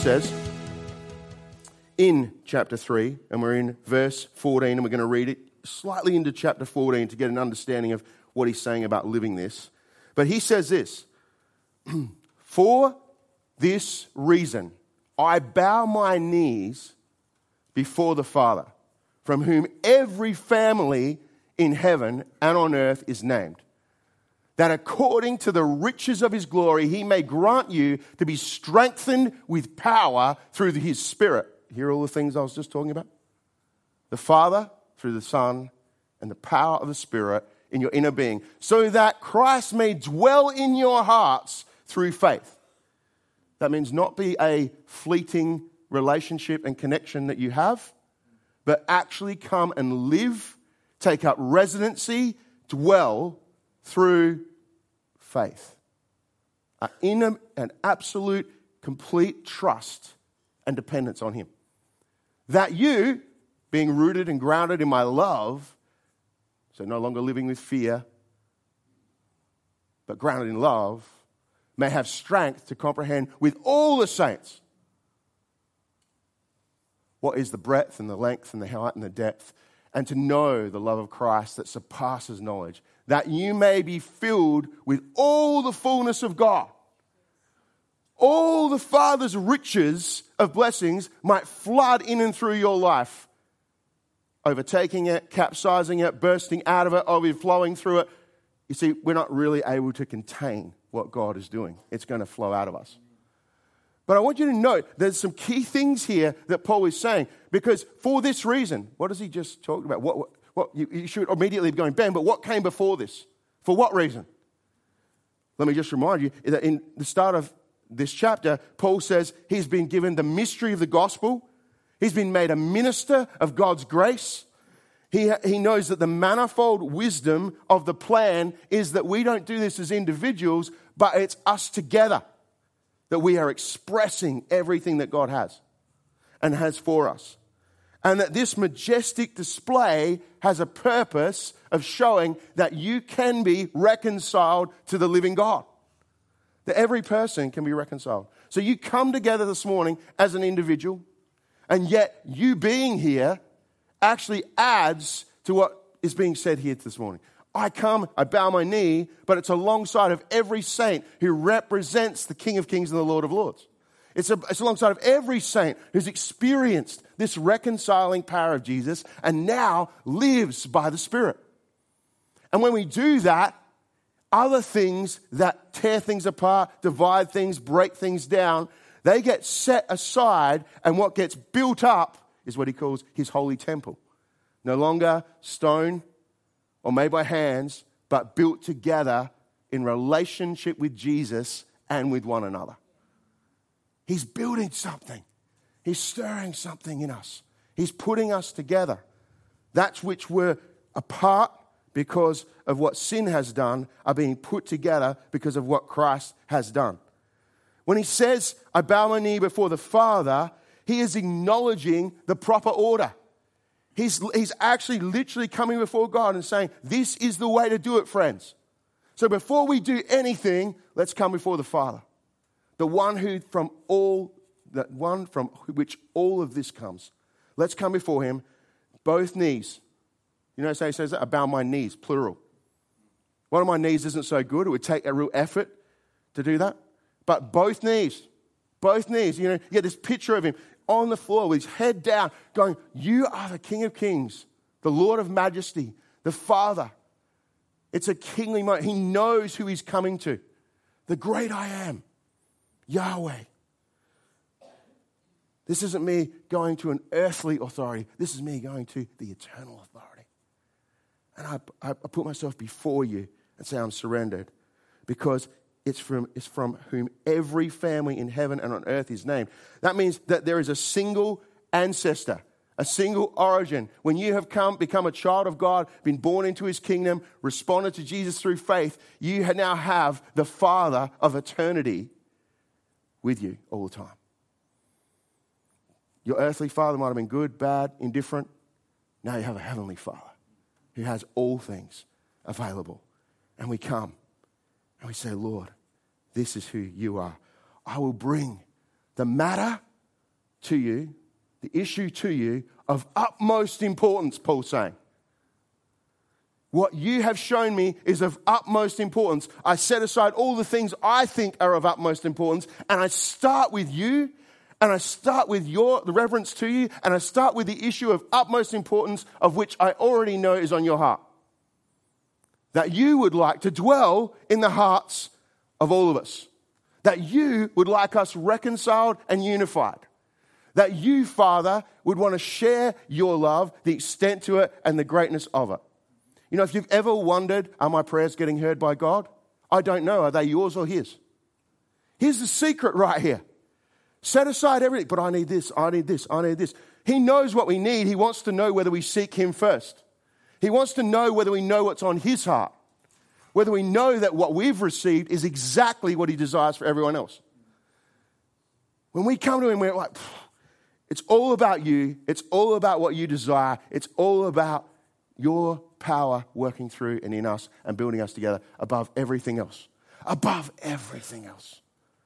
says in chapter 3, and we're in verse 14, and we're going to read it slightly into chapter 14 to get an understanding of what he's saying about living this. But he says this, for this reason, I bow my knees before the Father, from whom every family in heaven and on earth is named, that according to the riches of his glory, he may grant you to be strengthened with power through his Spirit. Hear all the things I was just talking about? The Father through the Son and the power of the Spirit in your inner being, so that Christ may dwell in your hearts through faith. That means not be a fleeting relationship and connection that you have, but actually come and live, take up residency, dwell through faith. In an absolute, complete trust and dependence on him. That you, being rooted and grounded in my love, so no longer living with fear, but grounded in love, may have strength to comprehend with all the saints what is the breadth and the length and the height and the depth, and to know the love of Christ that surpasses knowledge, that you may be filled with all the fullness of God. All the Father's riches of blessings might flood in and through your life, overtaking it, capsizing it, bursting out of it, overflowing through it. You see, we're not really able to contain what God is doing. It's going to flow out of us. But I want you to note there's some key things here that Paul is saying, because for this reason, what has he just talked about? What you should immediately be going, Ben, but what came before this? For what reason? Let me just remind you that in the start of this chapter, Paul says he's been given the mystery of the gospel. He's been made a minister of God's grace. He knows that the manifold wisdom of the plan is that we don't do this as individuals, but it's us together. That we are expressing everything that God has and has for us. And that this majestic display has a purpose of showing that you can be reconciled to the living God. That every person can be reconciled. So you come together this morning as an individual, and yet you being here actually adds to what is being said here this morning. I come, I bow my knee, but it's alongside of every saint who represents the King of Kings and the Lord of Lords. It's alongside of every saint who's experienced this reconciling power of Jesus and now lives by the Spirit. And when we do that, other things that tear things apart, divide things, break things down, they get set aside, and what gets built up is what he calls his holy temple. No longer stone or made by hands, but built together in relationship with Jesus and with one another. He's building something. He's stirring something in us. He's putting us together. That's which were apart because of what sin has done are being put together because of what Christ has done. When he says, I bow my knee before the Father, he is acknowledging the proper order. He's actually literally coming before God and saying, this is the way to do it, friends. So before we do anything, let's come before the Father. The one from which all of this comes. Let's come before him, both knees. You know, so he says that, I bow my knees, plural. One of my knees isn't so good. It would take a real effort to do that. But both knees, you know, you get this picture of him on the floor with his head down, going, you are the King of Kings, the Lord of Majesty, the Father. It's a kingly moment. He knows who he's coming to. The great I am, Yahweh. This isn't me going to an earthly authority. This is me going to the eternal authority. And I put myself before you and say I'm surrendered because it's from whom every family in heaven and on earth is named. That means that there is a single ancestor, a single origin. When you have become a child of God, been born into his kingdom, responded to Jesus through faith, you now have the Father of eternity with you all the time. Your earthly father might have been good, bad, indifferent. Now you have a heavenly Father who has all things available. And we come and we say, Lord, this is who you are. I will bring the matter to you, the issue to you of utmost importance, Paul's saying. What you have shown me is of utmost importance. I set aside all the things I think are of utmost importance, and I start with you, and I start with the reverence to you, and I start with the issue of utmost importance, of which I already know is on your heart. That you would like to dwell in the hearts of all of us. That you would like us reconciled and unified. That you, Father, would want to share your love, the extent to it, and the greatness of it. You know, if you've ever wondered, are my prayers getting heard by God? I don't know. Are they yours or his? Here's the secret right here. Set aside everything. But I need this, I need this, I need this. He knows what we need. He wants to know whether we seek him first. He wants to know whether we know what's on his heart. Whether we know that what we've received is exactly what he desires for everyone else. When we come to him, we're like, it's all about you. It's all about what you desire. It's all about your power working through and in us and building us together above everything else. Above everything else.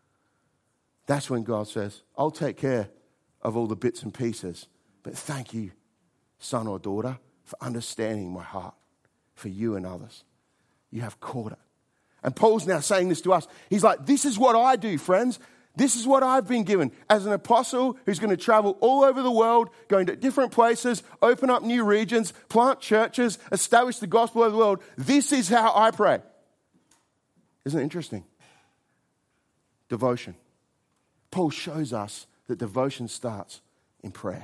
That's when God says, I'll take care of all the bits and pieces. But thank you, son or daughter, for understanding my heart for you and others. You have caught it. And Paul's now saying this to us. He's like, this is what I do, friends. This is what I've been given as an apostle who's going to travel all over the world, going to different places, open up new regions, plant churches, establish the gospel over the world. This is how I pray. Isn't it interesting? Devotion. Paul shows us that devotion starts in prayer.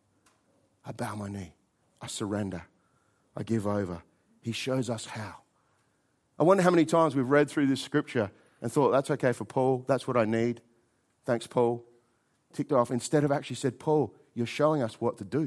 I bow my knee. I surrender. I give over. He shows us how. I wonder how many times we've read through this scripture and thought, that's okay for Paul. That's what I need. Thanks, Paul. Ticked off. Instead of actually said, Paul, you're showing us what to do.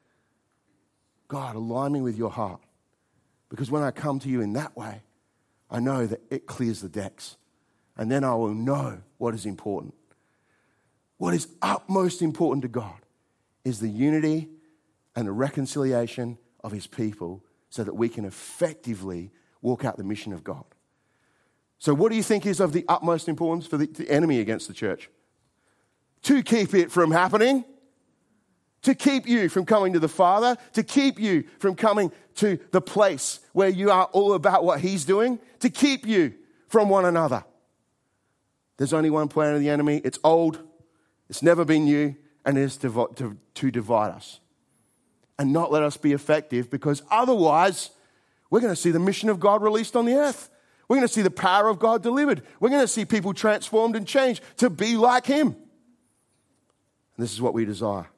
God, align me with your heart. Because when I come to you in that way, I know that it clears the decks. And then I will know what is important. What is utmost important to God is the unity and the reconciliation of his people so that we can effectively walk out the mission of God. So what do you think is of the utmost importance for the enemy against the church? To keep it from happening, to keep you from coming to the Father, to keep you from coming to the place where you are all about what he's doing, to keep you from one another. There's only one plan of the enemy. It's old, it's never been new, and it is to divide us and not let us be effective, because otherwise we're going to see the mission of God released on the earth. We're going to see the power of God delivered. We're going to see people transformed and changed to be like him. And this is what we desire.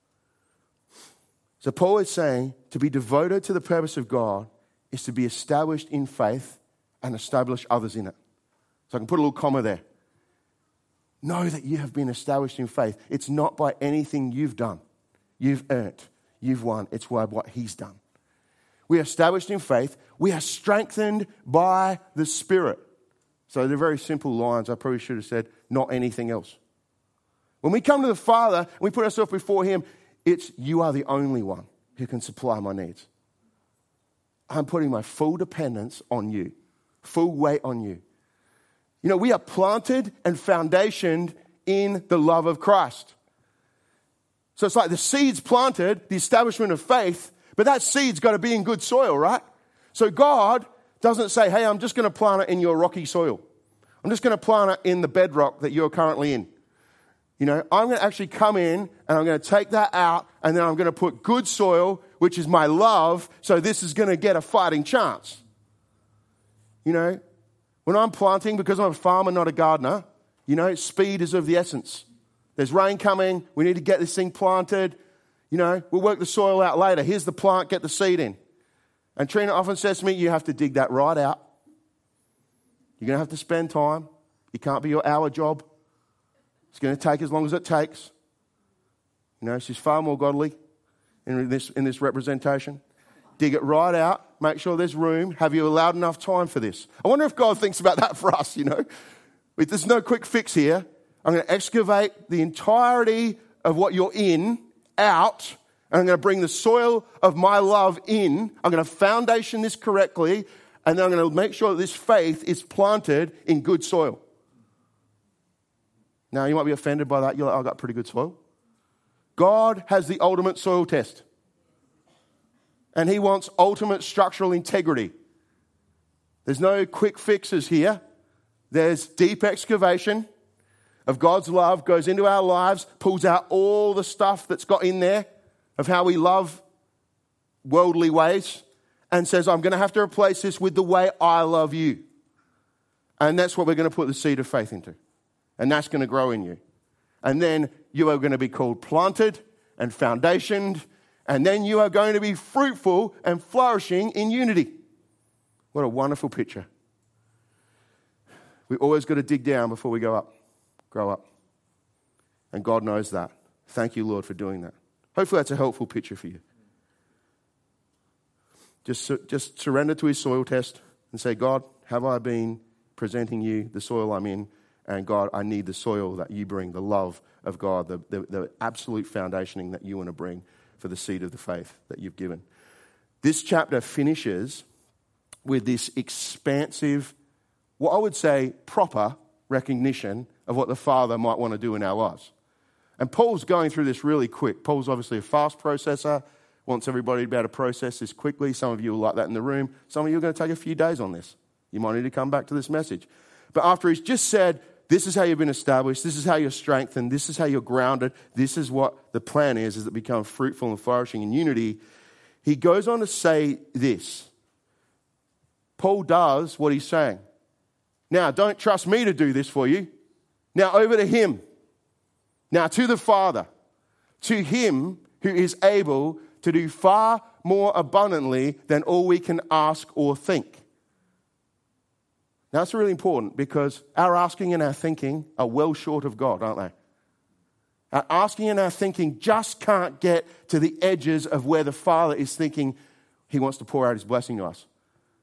So Paul is saying to be devoted to the purpose of God is to be established in faith and establish others in it. So I can put a little comma there. Know that you have been established in faith. It's not by anything you've done. You've earned. You've won. It's by what he's done. We are established in faith. We are strengthened by the Spirit. So they're very simple lines. I probably should have said, not anything else. When we come to the Father and we put ourselves before him, it's you are the only one who can supply my needs. I'm putting my full dependence on you, full weight on you. You know, we are planted and foundationed in the love of Christ. So it's like the seed's planted, the establishment of faith, but that seed's got to be in good soil, right? So God doesn't say, hey, I'm just going to plant it in your rocky soil. I'm just going to plant it in the bedrock that you're currently in. You know, I'm going to actually come in and I'm going to take that out and then I'm going to put good soil, which is my love, so this is going to get a fighting chance. You know, when I'm planting, because I'm a farmer, not a gardener, you know, speed is of the essence. There's rain coming. We need to get this thing planted. You know, we'll work the soil out later. Here's the plant, get the seed in. And Trina often says to me, you have to dig that right out. You're going to have to spend time. It can't be your hour job. It's going to take as long as it takes. You know, she's far more godly in this representation. Dig it right out. Make sure there's room. Have you allowed enough time for this? I wonder if God thinks about that for us, you know. There's no quick fix here. I'm going to excavate the entirety of what you're in out, and I'm going to bring the soil of my love in. I'm going to foundation this correctly, and then I'm going to make sure that this faith is planted in good soil. Now, you might be offended by that. You're like, I've got pretty good soil. God has the ultimate soil test. And he wants ultimate structural integrity. There's no quick fixes here. There's deep excavation of God's love, goes into our lives, pulls out all the stuff that's got in there of how we love worldly ways, and says, I'm going to have to replace this with the way I love you. And that's what we're going to put the seed of faith into. And that's going to grow in you. And then you are going to be called planted and foundationed, and then you are going to be fruitful and flourishing in unity. What a wonderful picture. We always got to dig down before we grow up. And God knows that. Thank you, Lord, for doing that. Hopefully that's a helpful picture for you. Just surrender to his soil test and say, God, have I been presenting you the soil I'm in? And God, I need the soil that you bring, the love of God, the absolute foundationing that you want to bring for the seed of the faith that you've given. This chapter finishes with this expansive, what I would say, proper recognition of what the Father might want to do in our lives. And Paul's going through this really quick. Paul's obviously a fast processor, wants everybody to be able to process this quickly. Some of you will like that in the room. Some of you are going to take a few days on this. You might need to come back to this message. But after he's just said, this is how you've been established, this is how you're strengthened, this is how you're grounded, this is what the plan is that become fruitful and flourishing in unity, he goes on to say this. Paul does what he's saying. Now, don't trust me to do this for you. Now, over to him. Now, to the Father. To him who is able to do far more abundantly than all we can ask or think. Now, that's really important because our asking and our thinking are well short of God, aren't they? Our asking and our thinking just can't get to the edges of where the Father is thinking he wants to pour out his blessing to us.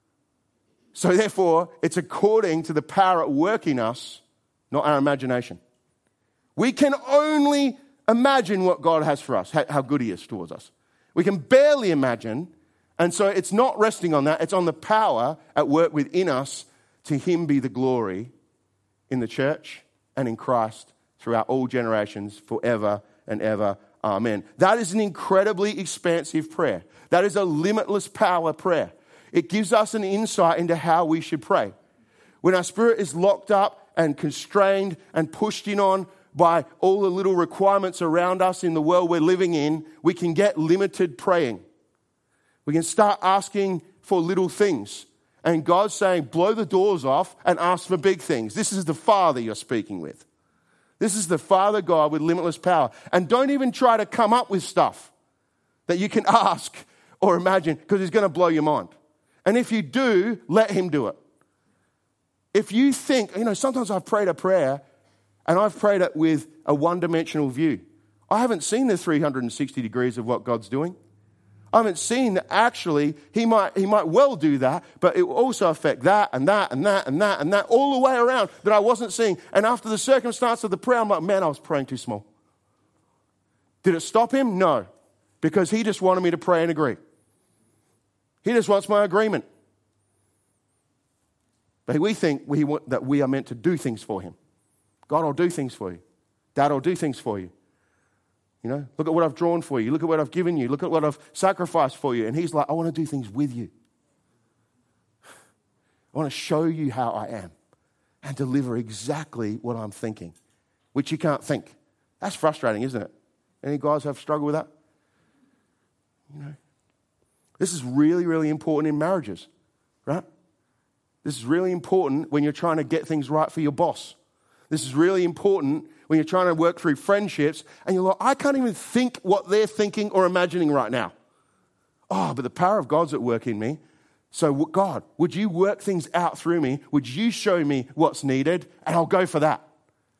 So therefore, it's according to the power at work in us, not our imagination. We can only imagine what God has for us, how good he is towards us. We can barely imagine, and so it's not resting on that. It's on the power at work within us. To him be the glory in the church and in Christ throughout all generations, forever and ever. Amen. That is an incredibly expansive prayer. That is a limitless power prayer. It gives us an insight into how we should pray. When our spirit is locked up and constrained and pushed in on by all the little requirements around us in the world we're living in, we can get limited praying. We can start asking for little things. And God's saying, blow the doors off and ask for big things. This is the Father you're speaking with. This is the Father God with limitless power. And don't even try to come up with stuff that you can ask or imagine because he's going to blow your mind. And if you do, let him do it. If you think, sometimes I've prayed a prayer and I've prayed it with a one-dimensional view. I haven't seen the 360 degrees of what God's doing. I haven't seen that actually he might well do that, but it will also affect that and that and that and that and that all the way around that I wasn't seeing. And after the circumstance of the prayer, I'm like, man, I was praying too small. Did it stop him? No, because he just wanted me to pray and agree. He just wants my agreement. But we think that we are meant to do things for him. God will do things for you. Dad will do things for you. Look at what I've drawn for you. Look at what I've given you. Look at what I've sacrificed for you. And he's like, I want to do things with you. I want to show you how I am and deliver exactly what I'm thinking, which you can't think. That's frustrating, isn't it? Any guys have struggled with that? This is really, really important in marriages, right? This is really important when you're trying to get things right for your boss. This is really important when you're trying to work through friendships and you're like, I can't even think what they're thinking or imagining right now. Oh, but the power of God's at work in me. So God, would you work things out through me? Would you show me what's needed? And I'll go for that.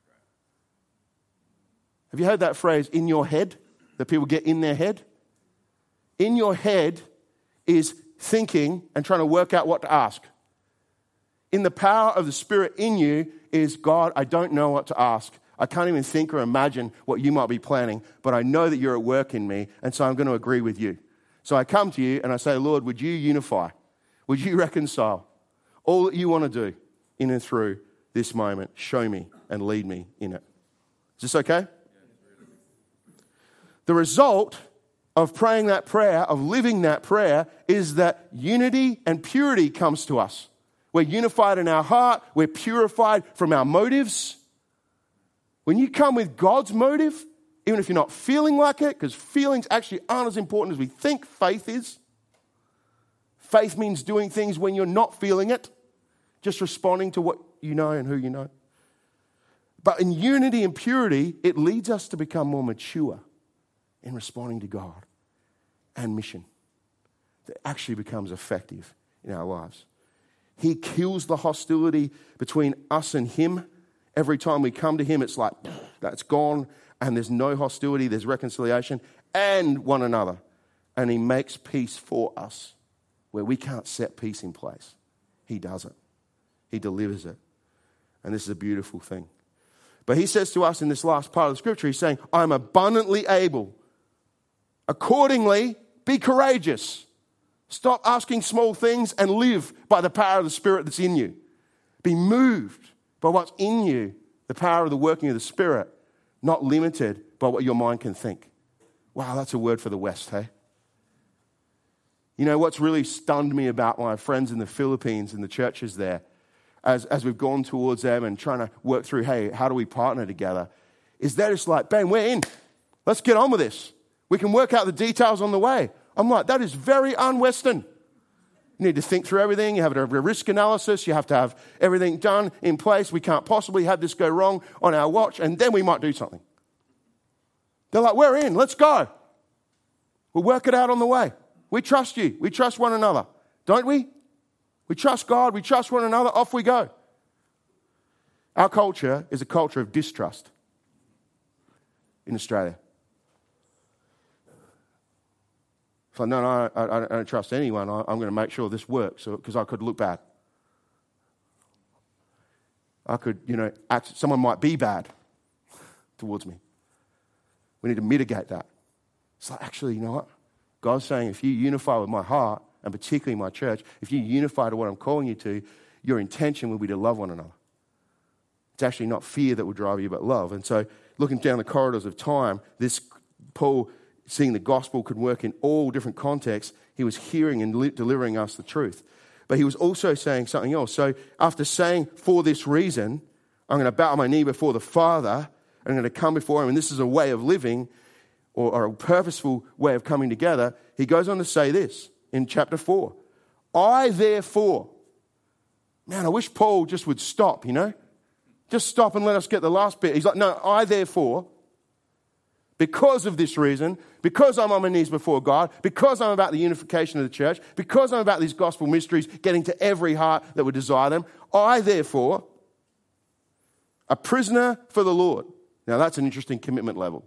Have you heard that phrase, in your head, that people get in their head? In your head is thinking and trying to work out what to ask. In the power of the Spirit in you is, God, I don't know what to ask. I can't even think or imagine what you might be planning, but I know that you're at work in me, and so I'm going to agree with you. So I come to you and I say, Lord, would you unify? Would you reconcile all that you want to do in and through this moment? Show me and lead me in it. Is this okay? The result of praying that prayer, of living that prayer, is that unity and purity comes to us. We're unified in our heart. We're purified from our motives. When you come with God's motive, even if you're not feeling like it, because feelings actually aren't as important as we think faith is. Faith means doing things when you're not feeling it, just responding to what you know and who you know. But in unity and purity, it leads us to become more mature in responding to God and mission that actually becomes effective in our lives. He kills the hostility between us and him. Every time we come to him, it's like, that's gone, and there's no hostility, there's reconciliation, and one another. And he makes peace for us where we can't set peace in place. He does it. He delivers it. And this is a beautiful thing. But he says to us in this last part of the scripture, he's saying, I'm abundantly able. Accordingly, be courageous. Stop asking small things and live by the power of the Spirit that's in you. Be moved by what's in you, the power of the working of the Spirit, not limited by what your mind can think. Wow, that's a word for the West, hey? You know, what's really stunned me about my friends in the Philippines and the churches there, as we've gone towards them and trying to work through, hey, how do we partner together, is that it's like, bang, we're in. Let's get on with this. We can work out the details on the way. I'm like, that is very un-Western. You need to think through everything. You have to have a risk analysis. You have to have everything done in place. We can't possibly have this go wrong on our watch, and then we might do something. They're like, we're in. Let's go. We'll work it out on the way. We trust you. We trust one another. Don't we? We trust God. We trust one another. Off we go. Our culture is a culture of distrust in Australia. It's like, no, I don't trust anyone. I'm going to make sure this works because I could look bad. I could, someone might be bad towards me. We need to mitigate that. It's like, actually, you know what? God's saying, if you unify with my heart, and particularly my church, if you unify to what I'm calling you to, your intention will be to love one another. It's actually not fear that will drive you, but love. And so, looking down the corridors of time, this Paul, seeing the gospel could work in all different contexts, he was hearing and delivering us the truth. But he was also saying something else. So, after saying, for this reason, I'm going to bow my knee before the Father, I'm going to come before him, and this is a way of living, or a purposeful way of coming together, he goes on to say this in chapter 4. I therefore, man, I wish Paul just would stop, Just stop and let us get the last bit. He's like, no, I therefore, because of this reason, because I'm on my knees before God, because I'm about the unification of the church, because I'm about these gospel mysteries getting to every heart that would desire them, I therefore, a prisoner for the Lord. Now that's an interesting commitment level.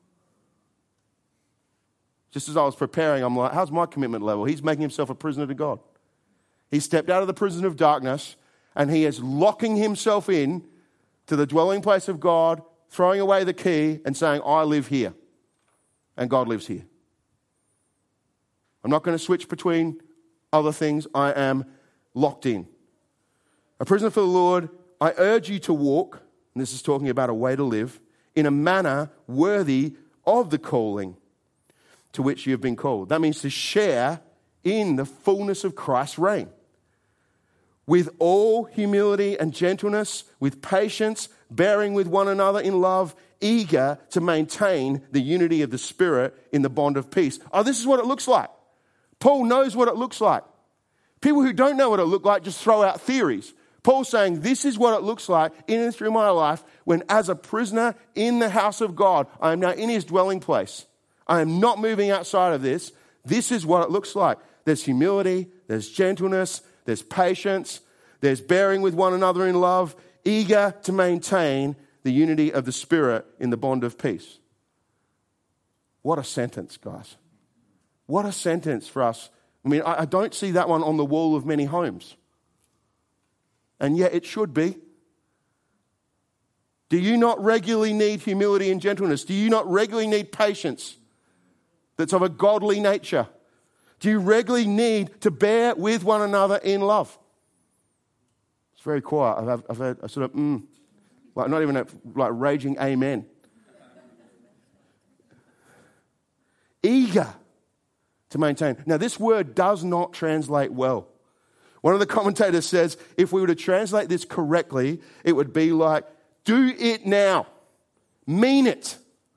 Just as I was preparing, I'm like, how's my commitment level? He's making himself a prisoner to God. He stepped out of the prison of darkness and he is locking himself in to the dwelling place of God, throwing away the key and saying, I live here and God lives here. I'm not going to switch between other things. I am locked in. A prisoner for the Lord, I urge you to walk, and this is talking about a way to live, in a manner worthy of the calling to which you have been called. That means to share in the fullness of Christ's reign. With all humility and gentleness, with patience, bearing with one another in love, eager to maintain the unity of the Spirit in the bond of peace. Oh, this is what it looks like. Paul knows what it looks like. People who don't know what it looks like just throw out theories. Paul's saying this is what it looks like in and through my life when as a prisoner in the house of God, I am now in his dwelling place. I am not moving outside of this. This is what it looks like. There's humility, there's gentleness, there's patience, there's bearing with one another in love, eager to maintain the unity of the Spirit in the bond of peace. What a sentence, guys. What a sentence for us. I mean, I don't see that one on the wall of many homes. And yet it should be. Do you not regularly need humility and gentleness? Do you not regularly need patience that's of a godly nature? Do you regularly need to bear with one another in love? It's very quiet. I've heard a sort of, like not even a like raging amen. Eager to maintain. Now, this word does not translate well. One of the commentators says, if we were to translate this correctly, it would be like, do it now. Mean it.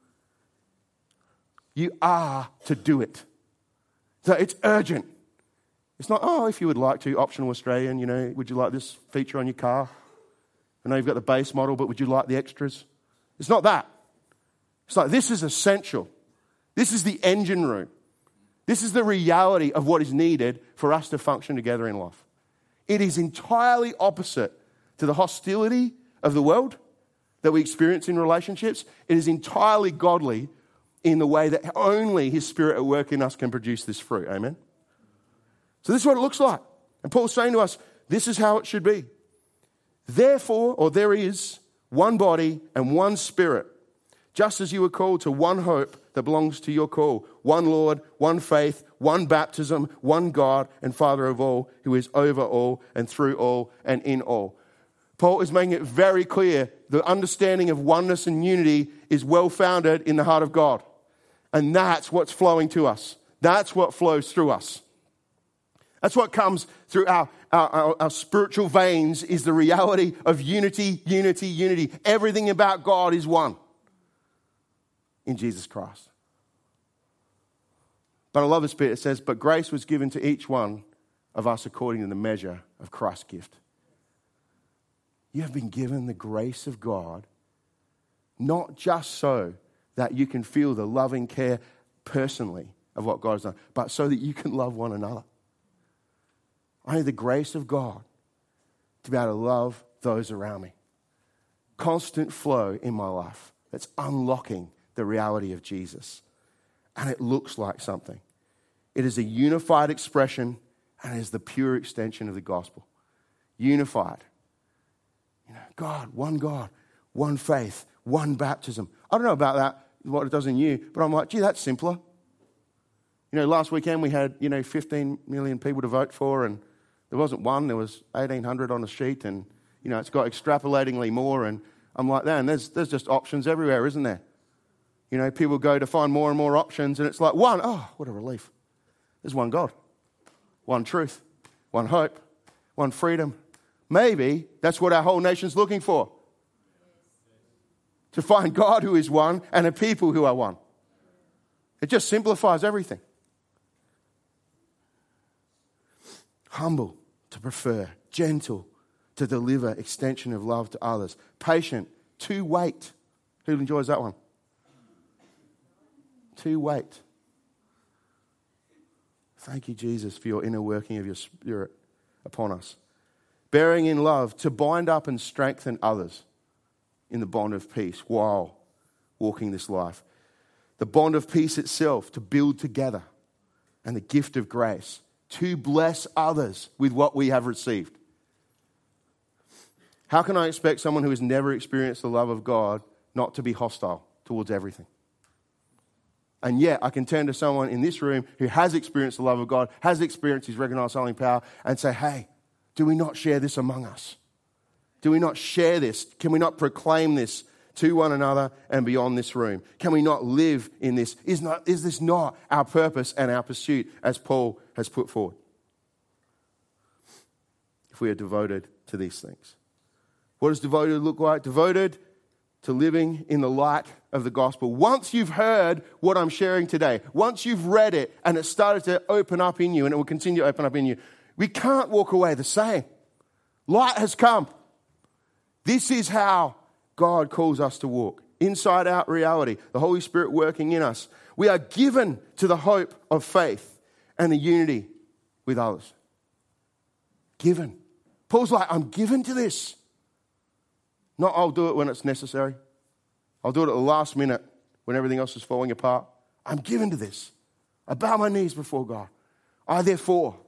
You are to do it. So it's urgent. It's not, oh, if you would like to, optional Australian, would you like this feature on your car? I know you've got the base model, but would you like the extras? It's not that. It's like, this is essential. This is the engine room. This is the reality of what is needed for us to function together in life. It is entirely opposite to the hostility of the world that we experience in relationships. It is entirely godly in the way that only His Spirit at work in us can produce this fruit. Amen? So this is what it looks like. And Paul's saying to us, this is how it should be. Therefore, or there is one body and one Spirit, just as you were called to one hope that belongs to your call, one Lord, one faith, one baptism, one God and Father of all, who is over all and through all and in all. Paul is making it very clear the understanding of oneness and unity is well founded in the heart of God. And that's what's flowing to us. That's what flows through us. That's what comes through our spiritual veins, is the reality of unity, unity, unity. Everything about God is one in Jesus Christ. But I love this bit. It says, but grace was given to each one of us according to the measure of Christ's gift. You have been given the grace of God, not just so that you can feel the loving care personally of what God has done, but so that you can love one another. I need the grace of God to be able to love those around me. Constant flow in my life that's unlocking the reality of Jesus. And it looks like something. It is a unified expression, and it is the pure extension of the gospel. Unified. God, one faith, one baptism. I don't know about that, what it does in you, but I'm like, gee, that's simpler. Last weekend we had, 15 million people to vote for, and there wasn't one, there was 1,800 on a sheet, and, it's got extrapolatingly more, and I'm like, man, there's just options everywhere, isn't there? People go to find more and more options, and it's like, one, oh, what a relief. There's one God, one truth, one hope, one freedom. Maybe that's what our whole nation's looking for. To find God who is one and a people who are one. It just simplifies everything. Humble to prefer, gentle to deliver extension of love to others, patient to wait. Who enjoys that one? To wait. Thank you, Jesus, for your inner working of your Spirit upon us. Bearing in love, to bind up and strengthen others in the bond of peace while walking this life. The bond of peace itself, to build together, and the gift of grace, to bless others with what we have received. How can I expect someone who has never experienced the love of God not to be hostile towards everything? And yet, I can turn to someone in this room who has experienced the love of God, has experienced His reconciling power, and say, hey, do we not share this among us? Do we not share this? Can we not proclaim this to one another and beyond this room? Can we not live in this? Is this not our purpose and our pursuit as Paul has put forward? If we are devoted to these things. What does devoted look like? Devoted to living in the light of the gospel. Once you've heard what I'm sharing today, once you've read it and it started to open up in you, and it will continue to open up in you, we can't walk away the same. Light has come. This is how God calls us to walk. Inside out reality. The Holy Spirit working in us. We are given to the hope of faith and the unity with others. Given. Paul's like, I'm given to this. Not I'll do it when it's necessary. I'll do it at the last minute when everything else is falling apart. I'm given to this. I bow my knees before God. I therefore.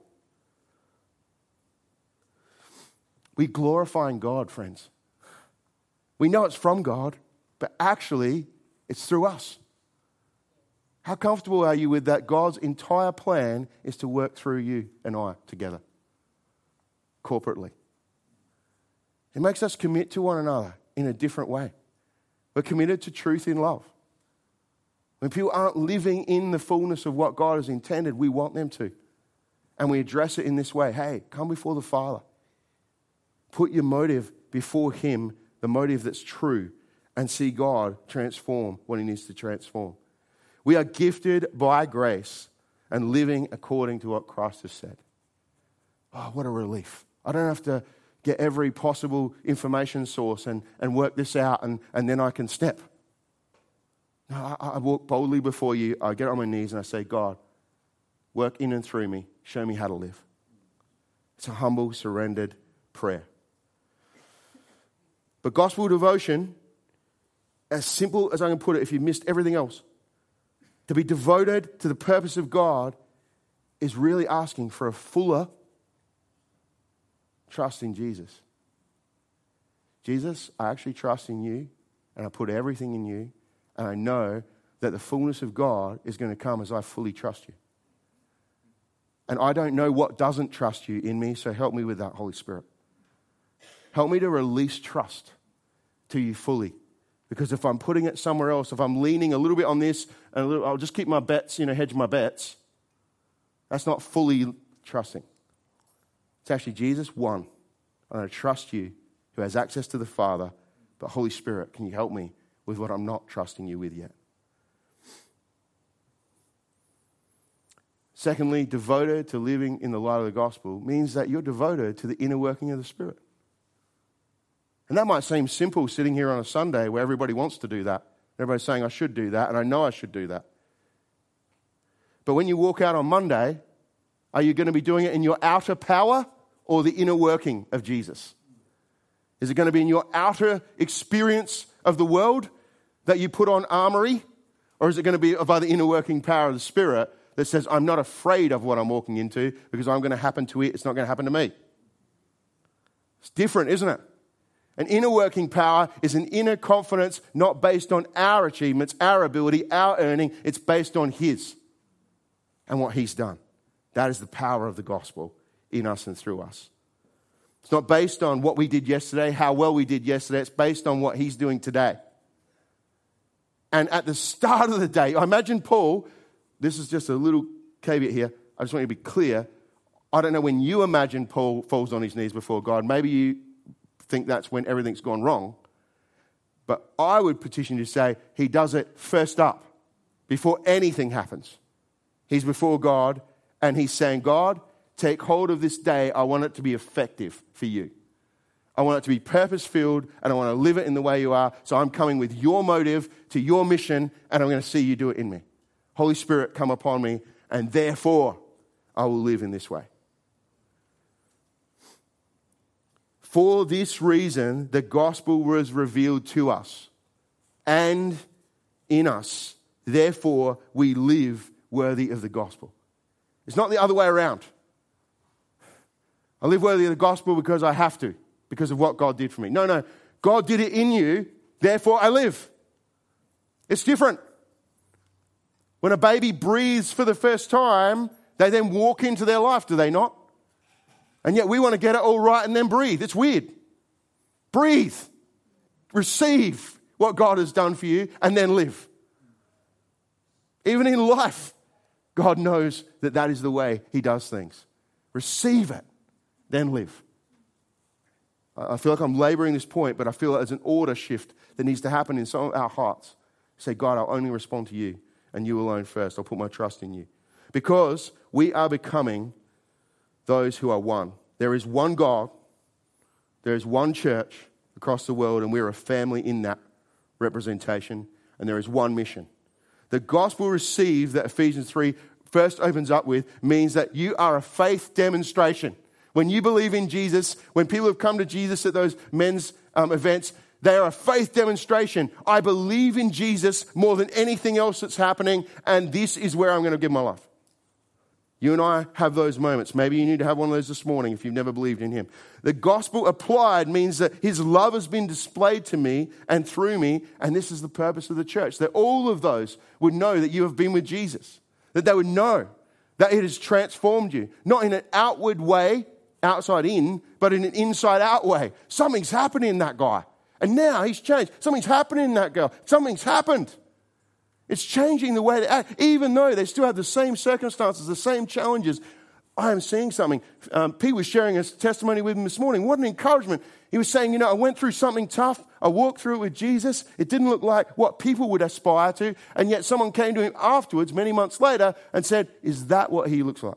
We're glorifying God, friends. We know it's from God, but actually it's through us. How comfortable are you with that? God's entire plan is to work through you and I together, corporately. It makes us commit to one another in a different way. We're committed to truth in love. When people aren't living in the fullness of what God has intended, we want them to. And we address it in this way. Hey, come before the Father. Put your motive before Him, the motive that's true, and see God transform what He needs to transform. We are gifted by grace and living according to what Christ has said. Oh, what a relief. I don't have to get every possible information source and work this out and then I can step. No, I walk boldly before you. I get on my knees and I say, God, work in and through me. Show me how to live. It's a humble, surrendered prayer. But gospel devotion, as simple as I can put it, if you missed everything else, to be devoted to the purpose of God is really asking for a fuller trust in Jesus. Jesus, I actually trust in you, and I put everything in you, and I know that the fullness of God is going to come as I fully trust you. And I don't know what doesn't trust you in me, so help me with that, Holy Spirit. Help me to release trust to you fully. Because if I'm putting it somewhere else, if I'm leaning a little bit on this, and I'll just keep my bets, hedge my bets, that's not fully trusting. It's actually Jesus, one. And I trust you, who has access to the Father, but Holy Spirit, can you help me with what I'm not trusting you with yet? Secondly, devoted to living in the light of the gospel means that you're devoted to the inner working of the Spirit. And that might seem simple sitting here on a Sunday where everybody wants to do that. Everybody's saying, I should do that, and I know I should do that. But when you walk out on Monday, are you going to be doing it in your outer power or the inner working of Jesus? Is it going to be in your outer experience of the world that you put on armory? Or is it going to be by the inner working power of the Spirit that says, I'm not afraid of what I'm walking into because I'm going to happen to it, it's not going to happen to me? It's different, isn't it? An inner working power is an inner confidence not based on our achievements, our ability, our earning. It's based on His and what He's done. That is the power of the gospel in us and through us. It's not based on what we did yesterday, how well we did yesterday. It's based on what He's doing today. And at the start of the day, I imagine Paul, this is just a little caveat here. I just want you to be clear. I don't know when you imagine Paul falls on his knees before God. Maybe you think that's when everything's gone wrong. But I would petition you to say he does it first up, before anything happens. He's before God and he's saying, God, take hold of this day. I want it to be effective for you. I want it to be purpose-filled and I want to live it in the way you are. So I'm coming with your motive to your mission and I'm going to see you do it in me. Holy Spirit, come upon me and therefore I will live in this way. For this reason, the gospel was revealed to us and in us. Therefore, we live worthy of the gospel. It's not the other way around. I live worthy of the gospel because I have to, because of what God did for me. No. God did it in you, therefore I live. It's different. When a baby breathes for the first time, they then walk into their life, do they not? And yet we want to get it all right and then breathe. It's weird. Breathe. Receive what God has done for you and then live. Even in life, God knows that that is the way He does things. Receive it, then live. I feel like I'm laboring this point, but I feel like there's an order shift that needs to happen in some of our hearts. Say, God, I'll only respond to you and you alone first. I'll put my trust in you. Because we are becoming those who are one. There is one God. There is one church across the world, and we're a family in that representation. And there is one mission. The gospel received that Ephesians 3 first opens up with means that you are a faith demonstration. When you believe in Jesus, when people have come to Jesus at those men's events, they are a faith demonstration. I believe in Jesus more than anything else that's happening, and this is where I'm going to give my life. You and I have those moments. Maybe you need to have one of those this morning if you've never believed in Him. The gospel applied means that His love has been displayed to me and through me, and this is the purpose of the church. That all of those would know that you have been with Jesus. That they would know that it has transformed you. Not in an outward way, outside in, but in an inside out way. Something's happening in that guy. And now he's changed. Something's happening in that girl. Something's happened. It's changing the way they act, even though they still have the same circumstances, the same challenges. I am seeing something. Pete was sharing his testimony with him this morning. What an encouragement. He was saying, I went through something tough. I walked through it with Jesus. It didn't look like what people would aspire to. And yet someone came to him afterwards, many months later, and said, is that what he looks like?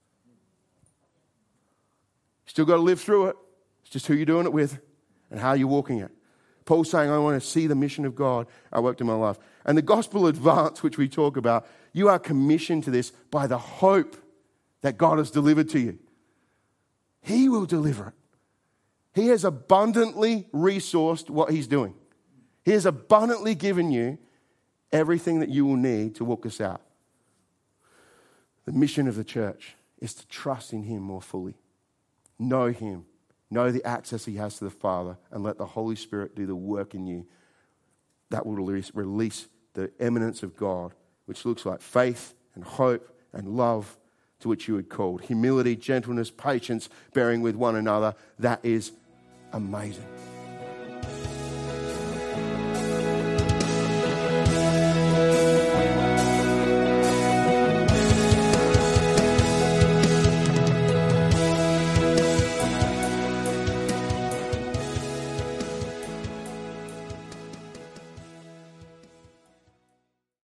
Still got to live through it. It's just who you're doing it with and how you're walking it. Paul's saying, I want to see the mission of God I worked in my life. And the gospel advance, which we talk about, you are commissioned to this by the hope that God has delivered to you. He will deliver it. He has abundantly resourced what he's doing. He has abundantly given you everything that you will need to walk this out. The mission of the church is to trust in him more fully. Know him. Know the access he has to the Father, and let the Holy Spirit do the work in you that will release the eminence of God, which looks like faith and hope and love to which you were called. Humility, gentleness, patience, bearing with one another. That is amazing.